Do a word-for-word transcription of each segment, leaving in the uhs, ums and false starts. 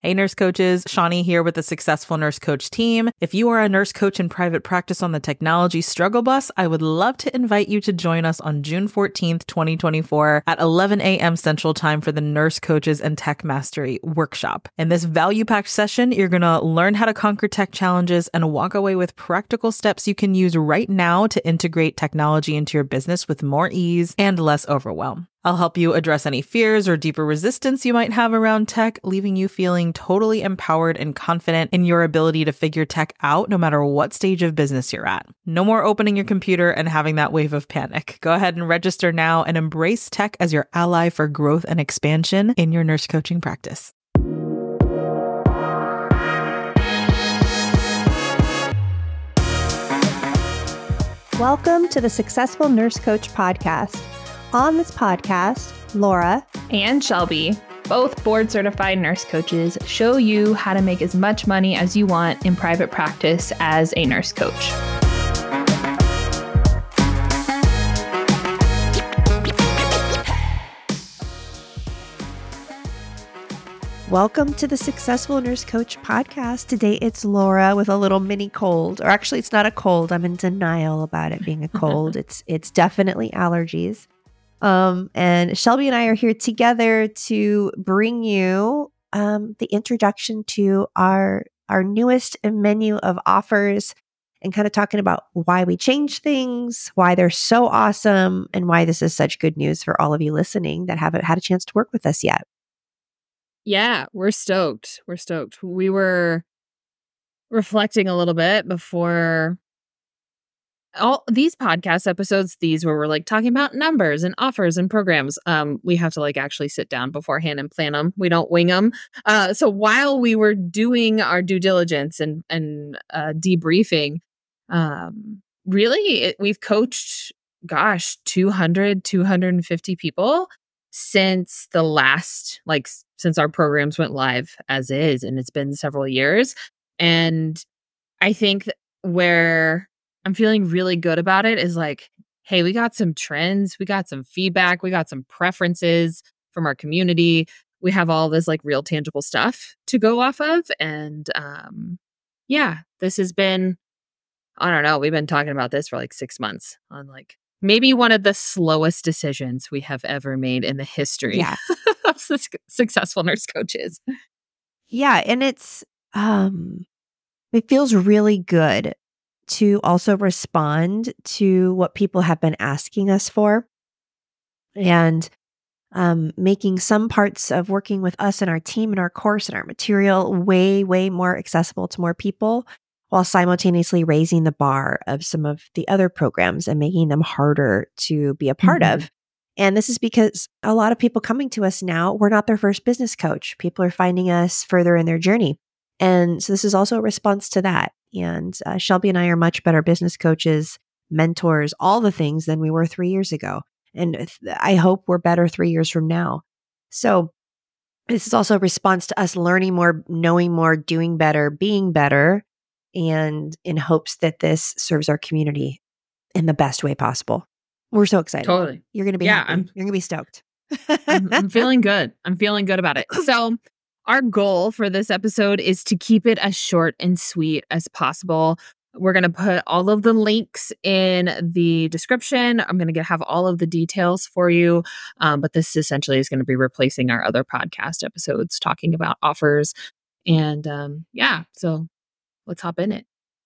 Hey, nurse coaches, Shawnee here with the Successful Nurse Coach team. If you are a nurse coach in private practice on the technology struggle bus, I would love to invite you to join us on June fourteenth, twenty twenty-four at eleven a.m. Central Time for the Nurse Coaches and Tech Mastery Workshop. In this value-packed session, you're going to learn how to conquer tech challenges and walk away with practical steps you can use right now to integrate technology into your business with more ease and less overwhelm. I'll help you address any fears or deeper resistance you might have around tech, leaving you feeling totally empowered and confident in your ability to figure tech out no matter what stage of business you're at. No more opening your computer and having that wave of panic. Go ahead and register now and embrace tech as your ally for growth and expansion in your nurse coaching practice. Welcome to the Successful Nurse Coach podcast. On this podcast, Laura and Shelby, both board-certified nurse coaches, show you how to make as much money as you want in private practice as a nurse coach. Welcome to the Successful Nurse Coach podcast. Today it's Laura with a little mini cold, or actually it's not a cold. I'm in denial about it being a cold. it's it's definitely allergies. Um, and Shelby and I are here together to bring you um, the introduction to our our newest menu of offers and kind of talking about why we change things, why they're so awesome, and why this is such good news for all of you listening that haven't had a chance to work with us yet. Yeah, we're stoked. We're stoked. We were reflecting a little bit before all these podcast episodes, these where we're like talking about numbers and offers and programs. Um, we have to like actually sit down beforehand and plan them. We don't wing them. Uh, so while we were doing our due diligence and and uh, debriefing, um, really it, we've coached, gosh, two hundred, two hundred fifty people since the last, like since our programs went live as is, and it's been several years. And I think where I'm feeling really good about it is like, hey, we got some trends, we got some feedback, we got some preferences from our community. We have all this like real tangible stuff to go off of. And um, yeah, this has been, I don't know, we've been talking about this for like six months on like maybe one of the slowest decisions we have ever made in the history yeah. of su- successful nurse coaches. Yeah. And it's, um, it feels really good to also respond to what people have been asking us for and um, making some parts of working with us and our team and our course and our material way, way more accessible to more people while simultaneously raising the bar of some of the other programs and making them harder to be a part mm-hmm. of. And this is because a lot of people coming to us now, we're not their first business coach. People are finding us further in their journey. And so this is also a response to that. And uh, Shelby and I are much better business coaches, mentors, all the things than we were three years ago. And th- I hope we're better three years from now. So this is also a response to us learning more, knowing more, doing better, being better, and in hopes that this serves our community in the best way possible. We're so excited. Totally. You're going to be yeah, happy. I'm, You're going to be stoked. I'm, I'm feeling good. I'm feeling good about it. So our goal for this episode is to keep it as short and sweet as possible. We're going to put all of the links in the description. I'm going to have all of the details for you. Um, but this essentially is going to be replacing our other podcast episodes talking about offers. And um, yeah, so let's hop in it.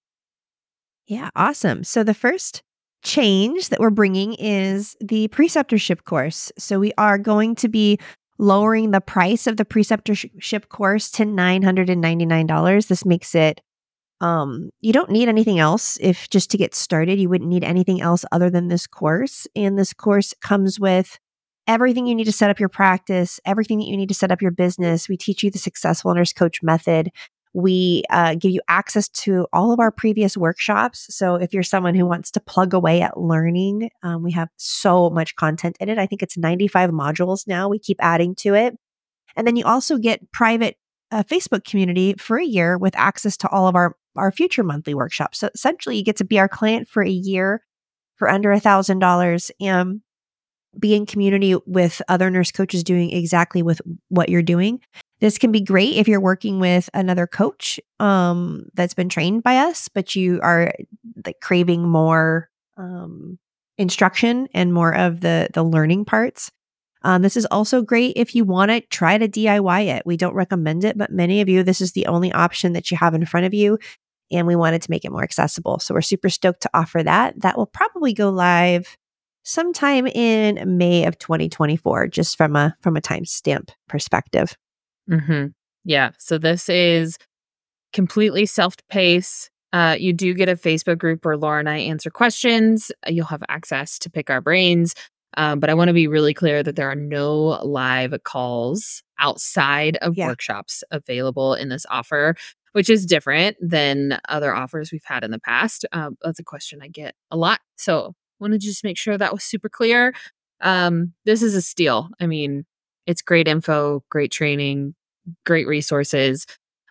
Yeah, awesome. So the first change that we're bringing is the preceptorship course. So we are going to be lowering the price of the preceptorship course to nine hundred ninety-nine dollars. This makes it, um, you don't need anything else. If just to get started, you wouldn't need anything else other than this course. And this course comes with everything you need to set up your practice, everything that you need to set up your business. We teach you the Successful Nurse Coach method. We uh, give you access to all of our previous workshops. So if you're someone who wants to plug away at learning, um, we have so much content in it. I think it's ninety-five modules now. We keep adding to it. And then you also get private uh, Facebook community for a year with access to all of our, our future monthly workshops. So essentially you get to be our client for a year for under a thousand dollars and be in community with other nurse coaches doing exactly with what you're doing. This can be great if you're working with another coach um, that's been trained by us, but you are like craving more um, instruction and more of the the learning parts. Um, this is also great if you want to try to D I Y it. We don't recommend it, but many of you, this is the only option that you have in front of you, and we wanted to make it more accessible. So we're super stoked to offer that. That will probably go live sometime in May of twenty twenty-four, just from a from a timestamp perspective. Mm-hmm. Yeah. So this is completely self-paced. Uh, you do get a Facebook group where Laura and I answer questions. You'll have access to pick our brains. Um, but I want to be really clear that there are no live calls outside of Yeah. workshops available in this offer, which is different than other offers we've had in the past. Um, that's a question I get a lot. So want to just make sure that was super clear. Um, this is a steal. I mean, it's great info, great training, great resources.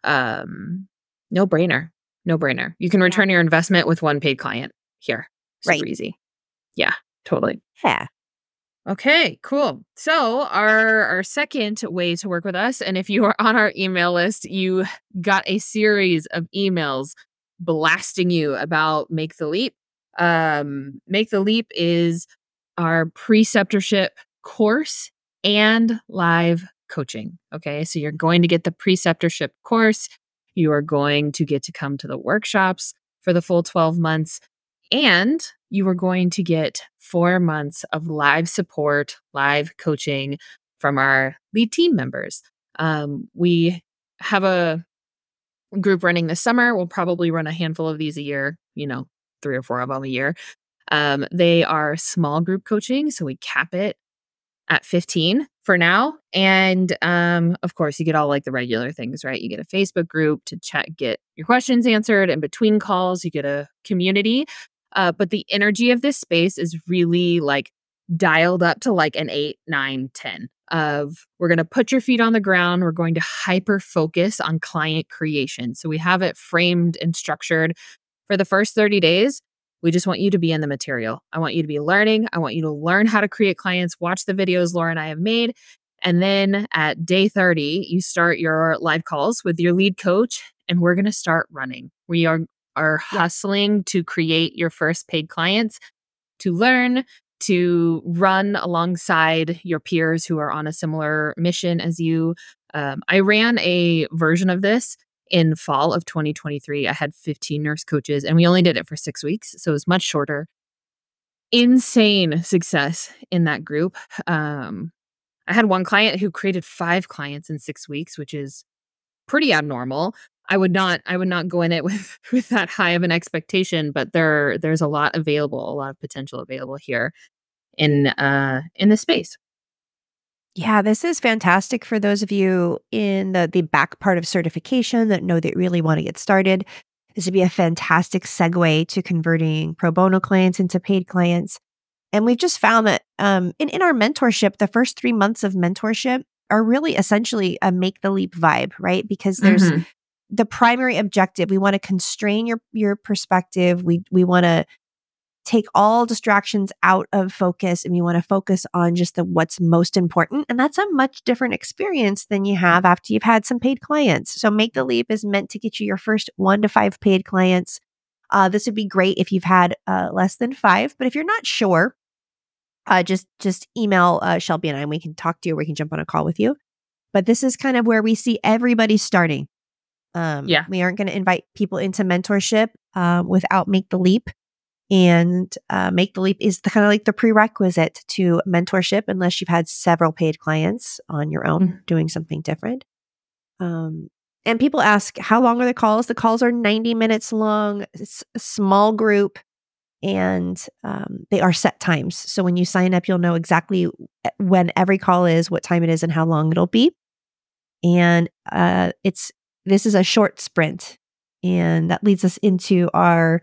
Um, no brainer. No brainer. You can return your investment with one paid client here. Super Right. easy. Yeah, totally. Yeah. Okay, cool. So our our second way to work with us, and if you are on our email list, you got a series of emails blasting you about Make the Leap. Um, Make the Leap is our preceptorship course and live coaching. Okay, so you're going to get the preceptorship course. You are going to get to come to the workshops for the full twelve months. And you are going to get four months of live support, live coaching from our lead team members. Um, we have a group running this summer. We'll probably run a handful of these a year, you know, three or four of them a year. Um, they are small group coaching, so we cap it at fifteen for now. And um, of course, you get all like the regular things, right? You get a Facebook group to chat, get your questions answered. In between calls, you get a community. Uh, but the energy of this space is really like dialed up to like an eight, nine, ten of we're going to put your feet on the ground. We're going to hyper focus on client creation. So we have it framed and structured for the first thirty days. We just want you to be in the material. I want you to be learning. I want you to learn how to create clients, watch the videos Laura and I have made. And then at day thirty, you start your live calls with your lead coach, and we're going to start running. We are are hustling to create your first paid clients, to learn, to run alongside your peers who are on a similar mission as you. Um, I ran a version of this in fall of twenty twenty-three. I had fifteen nurse coaches, and we only did it for six weeks. So it was much shorter. Insane success in that group. Um, I had one client who created five clients in six weeks, which is pretty abnormal. I would not I would not go in it with with that high of an expectation, but there there's a lot available, a lot of potential available here in uh in this space. Yeah, this is fantastic for those of you in the, the back part of certification that know that really want to get started. This would be a fantastic segue to converting pro bono clients into paid clients. And we've just found that um, in, in our mentorship, the first three months of mentorship are really essentially a make the leap vibe, right? Because there's Mhm. the primary objective. We want to constrain your your perspective. We we want to take all distractions out of focus, and we want to focus on just the what's most important. And that's a much different experience than you have after you've had some paid clients. So Make the Leap is meant to get you your first one to five paid clients. Uh, this would be great if you've had uh, less than five, but if you're not sure, uh, just just email uh, Shelby and I, and we can talk to you. Or we can jump on a call with you. But this is kind of where we see everybody starting. Um, Yeah. We aren't going to invite people into mentorship uh, without Make the Leap. And uh, Make the Leap is the kind of like the prerequisite to mentorship, unless you've had several paid clients on your own Mhm. doing something different. Um, and people ask, how long are the calls? The calls are ninety minutes long. It's a small group, and um, they are set times. So when you sign up, you'll know exactly when every call is, what time it is, and how long it'll be. And uh, it's this is a short sprint, and that leads us into our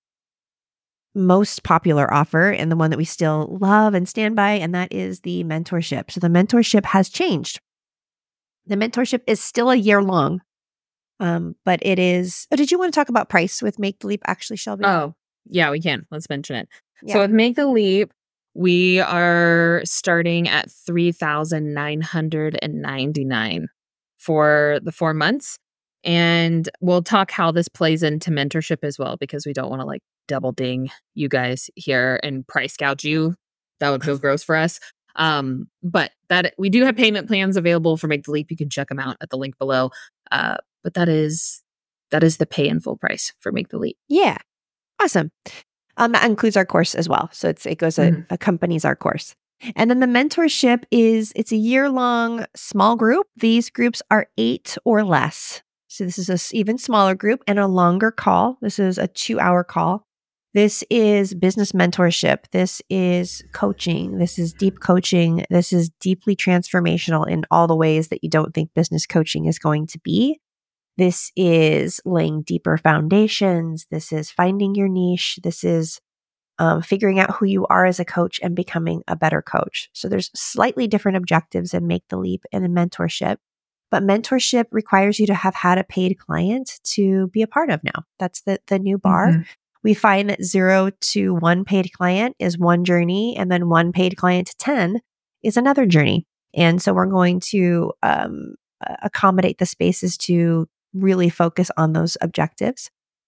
most popular offer and the one that we still love and stand by, and that is the mentorship. So the mentorship has changed. The mentorship is still a year long, um, but it is. Oh, did you want to talk about price with Make the Leap, actually, Shelby? Oh, yeah, we can. Let's mention it. Yeah. So with Make the Leap, we are starting at three thousand nine hundred ninety-nine for the four months. And we'll talk how this plays into mentorship as well, because we don't want to like double ding you guys here and price gouge you. That would feel gross for us. Um, but that we do have payment plans available for Make the Leap. You can check them out at the link below. Uh, but that is that is the pay in full price for Make the Leap. Yeah. Awesome. Um, that includes our course as well. So it's it goes Mhm. a, accompanies our course. And then the mentorship is it's a year long small group. These groups are eight or less. So this is a s- even smaller group and a longer call. This is a two hour call. This is business mentorship. This is coaching. This is deep coaching. This is deeply transformational in all the ways that you don't think business coaching is going to be. This is laying deeper foundations. This is finding your niche. This is um, figuring out who you are as a coach and becoming a better coach. So there's slightly different objectives in Make the Leap and in mentorship. But mentorship requires you to have had a paid client to be a part of now. That's the, the new bar. Mhm. We find that zero to one paid client is one journey, and then one paid client to ten is another journey. And so we're going to um, uh, accommodate the spaces to really focus on those objectives.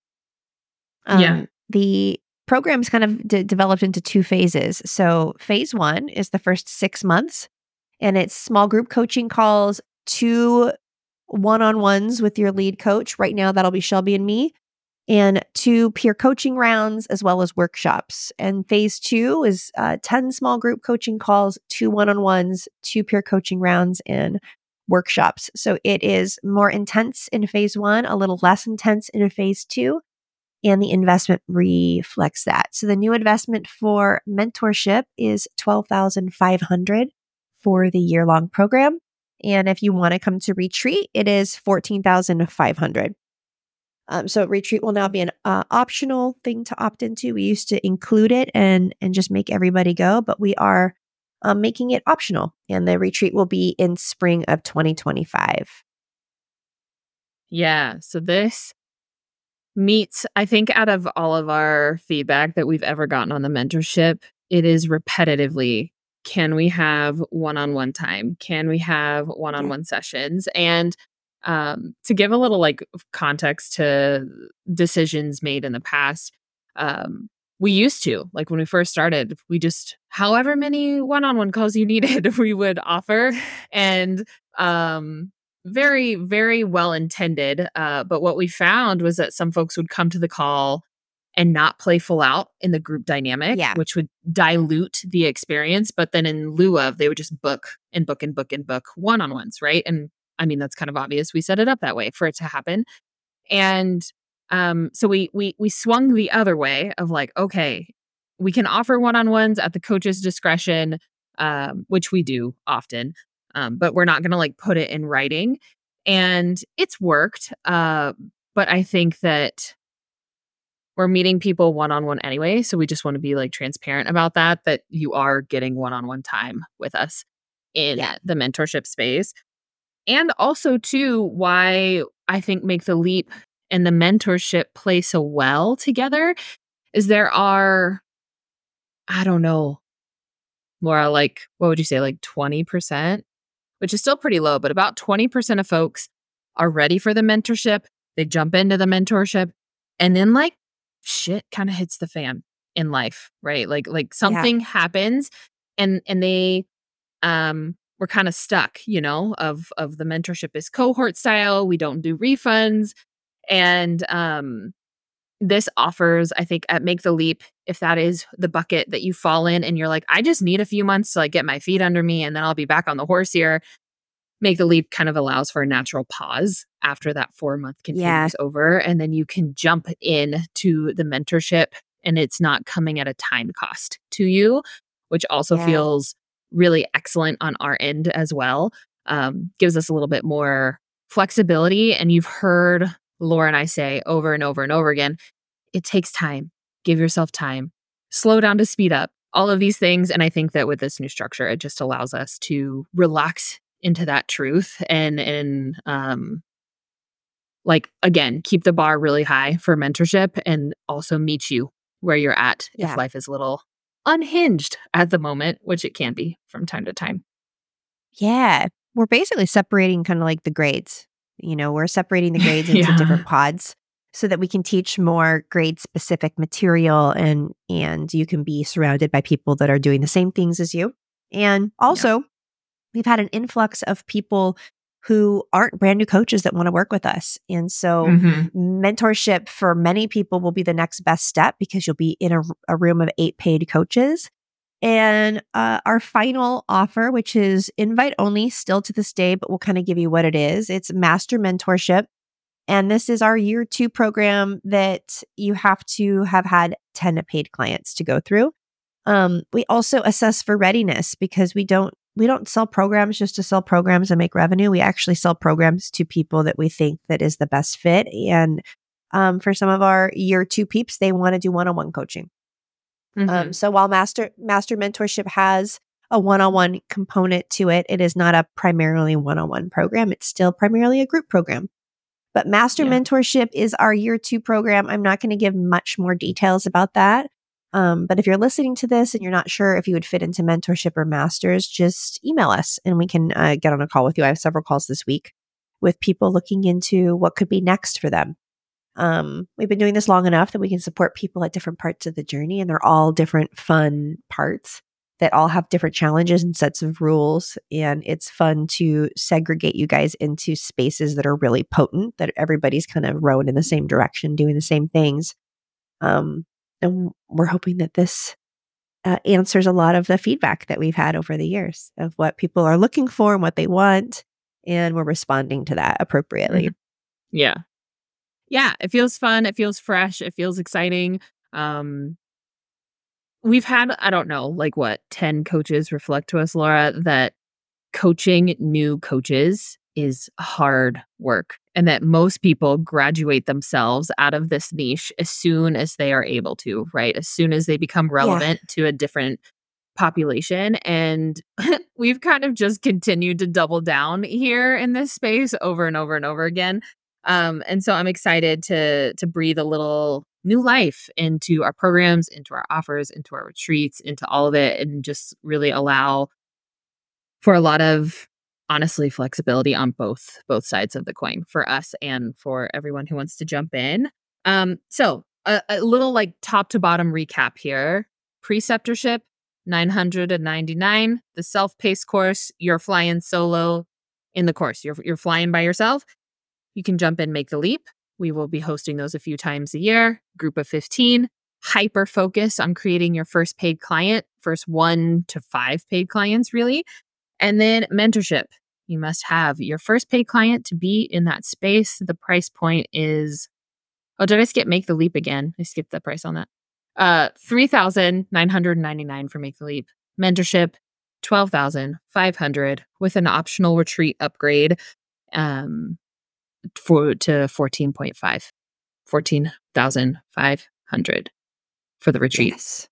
Um, Yeah. The program's kind of de- developed into two phases. So phase one is the first six months, and it's small group coaching calls, two one-on-ones with your lead coach. Right now, that'll be Shelby and me, and two peer coaching rounds as well as workshops. And phase two is uh, ten small group coaching calls, two one-on-ones, two peer coaching rounds, and workshops. So it is more intense in phase one, a little less intense in phase two, and the investment reflects that. So the new investment for mentorship is twelve thousand five hundred dollars for the year-long program. And if you want to come to retreat, it is fourteen thousand five hundred dollars. Um, so retreat will now be an uh, optional thing to opt into. We used to include it and and just make everybody go, but we are um, making it optional. And the retreat will be in spring of twenty twenty-five. Yeah. So this meets, I think, out of all of our feedback that we've ever gotten on the mentorship, it is repetitively, can we have one-on-one time? Can we have one-on-one sessions? And um, to give a little like context to decisions made in the past, um, we used to, like when we first started, we just, however many one-on-one calls you needed, we would offer. And um, very, very well intended. Uh, but what we found was that some folks would come to the call and not play full out in the group dynamic, Yeah. which would dilute the experience. But then in lieu of, they would just book and book and book and book one-on-ones, right? And I mean, that's kind of obvious. We set it up that way for it to happen. And um, so we we we swung the other way of like, okay, we can offer one-on-ones at the coach's discretion, um, which we do often, um, but we're not going to like put it in writing. And it's worked, uh, but I think that we're meeting people one-on-one anyway, so we just want to be like transparent about that, that you are getting one-on-one time with us in Yeah. the mentorship space. And also too, why I think Make the Leap and the mentorship play so well together is there are, I don't know, Laura, like, what would you say, like twenty percent, which is still pretty low, but about twenty percent of folks are ready for the mentorship. They jump into the mentorship, and then like shit kind of hits the fan in life, right? Like, like something happens, and and they um we're kind of stuck, you know, of of the mentorship is cohort style. We don't do refunds. And um this offers, I think, at Make the Leap, if that is the bucket that you fall in and you're like, I just need a few months to like get my feet under me and then I'll be back on the horse here. Make the Leap kind of allows for a natural pause after that four month continues Yeah. over. And then you can jump in to the mentorship and it's not coming at a time cost to you, which also Yeah. feels really excellent on our end as well. Um, gives us a little bit more flexibility. And you've heard Laura and I say over and over and over again, it takes time. Give yourself time. Slow down to speed up. All of these things. And I think that with this new structure, it just allows us to relax into that truth and and um like again, keep the bar really high for mentorship and also meet you where you're at Yeah. if life is a little unhinged at the moment, which it can be from time to time. Yeah. we're basically separating kind of like the grades. You know, we're separating the grades into Yeah. different pods so that we can teach more grade specific material and and you can be surrounded by people that are doing the same things as you. And also, we've had an influx of people who aren't brand new coaches that want to work with us. And so Mhm. mentorship for many people will be the next best step because you'll be in a, a room of eight paid coaches. And uh, our final offer, which is invite only still to this day, but we'll kind of give you what it is. It's Master Mentorship. And this is our year two program that you have to have had ten paid clients to go through. Um, we also assess for readiness because we don't we don't sell programs just to sell programs and make revenue. We actually sell programs to people that we think that is the best fit. And um, for some of our year two peeps, they want to do one-on-one coaching. Mhm. Um, so while master master mentorship has a one-on-one component to it, it is not a primarily one-on-one program. It's still primarily a group program. But master Yeah. mentorship is our year two program. I'm not going to give much more details about that. Um, but if you're listening to this and you're not sure if you would fit into mentorship or masters, just email us and we can uh, get on a call with you. I have several calls this week with people looking into what could be next for them. Um, we've been doing this long enough that we can support people at different parts of the journey, and they're all different fun parts that all have different challenges and sets of rules. And it's fun to segregate you guys into spaces that are really potent, that everybody's kind of rowing in the same direction, doing the same things. Um, and we're hoping that this uh, answers a lot of the feedback that we've had over the years of what people are looking for and what they want. And we're responding to that appropriately. Mhm. Yeah. Yeah. It feels fun. It feels fresh. It feels exciting. Um, we've had, I don't know, like what, ten coaches reflect to us, Laura, that coaching new coaches is hard work and that most people graduate themselves out of this niche as soon as they are able to, right? As soon as they become relevant to a different population. And we've kind of just continued to double down here in this space over and over and over again. Um, and so I'm excited to to breathe a little new life into our programs, into our offers, into our retreats, into all of it, and just really allow for a lot of honestly flexibility on both both sides of the coin for us and for everyone who wants to jump in. Um, so a, a little like top to bottom recap here. Preceptorship, nine hundred ninety-nine. The self-paced course, you're flying solo in the course. You're you're flying by yourself. You can jump in, make the leap. We will be hosting those a few times a year. Group of fifteen. Hyper focus on creating your first paid client, first one to five paid clients, really. And then mentorship. You must have your first paid client to be in that space. The price point is, oh, did I skip Make the Leap again? I skipped the price on that. Uh, three thousand nine hundred ninety-nine for Make the Leap. Mentorship, twelve thousand five hundred with an optional retreat upgrade um, for to fourteen point five. fourteen thousand five hundred for the retreat. Yes.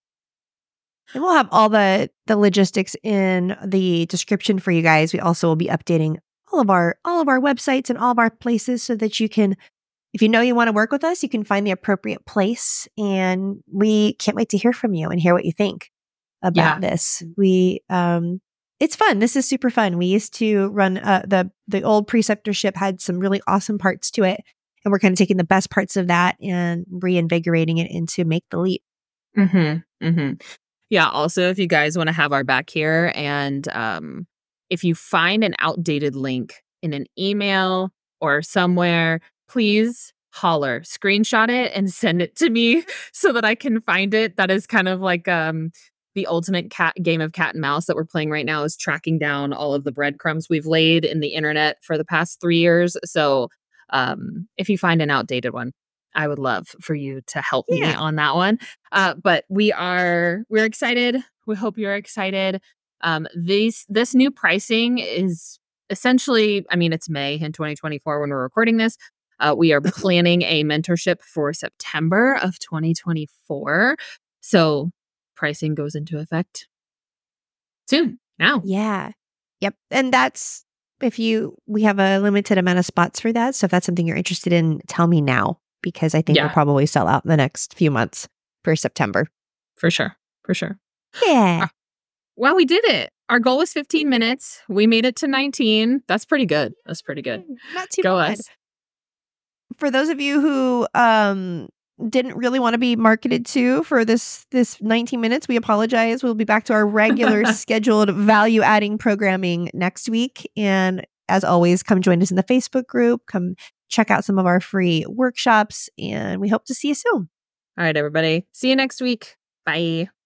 And we'll have all the the logistics in the description for you guys. We also will be updating all of our all of our websites and all of our places so that you can, if you know you want to work with us, you can find the appropriate place. And we can't wait to hear from you and hear what you think about Yeah. this. We um it's fun. This is super fun. We used to run uh, the the old preceptorship had some really awesome parts to it. And we're kind of taking the best parts of that and reinvigorating it into Make the Leap. Mm-hmm. Mm-hmm. Yeah. Also, if you guys want to have our back here, and um, if you find an outdated link in an email or somewhere, please holler, screenshot it, and send it to me so that I can find it. That is kind of like um, the ultimate cat game of cat and mouse that we're playing right now, is tracking down all of the breadcrumbs we've laid in the internet for the past three years. So um, if you find an outdated one, I would love for you to help me Yeah. on that one. Uh, but we are we're excited. We hope you're excited. Um, these this new pricing is essentially, I mean, it's May in twenty twenty-four when we're recording this. Uh, we are planning a mentorship for September of twenty twenty-four. So pricing goes into effect soon. Now. Yeah. Yep. And that's if you, we have a limited amount of spots for that. So if that's something you're interested in, tell me now, because I think Yeah. we'll probably sell out in the next few months for September. For sure. For sure. Yeah. Wow, we did it. our goal was fifteen minutes. We made it to nineteen. That's pretty good. That's pretty good. Not too Go bad. us. For those of you who um didn't really want to be marketed to for this this nineteen minutes, we apologize. We'll be back to our regular scheduled value adding programming next week. And as always, come join us in the Facebook group. Come check out some of our free workshops, and we hope to see you soon. All right, everybody. See you next week. Bye.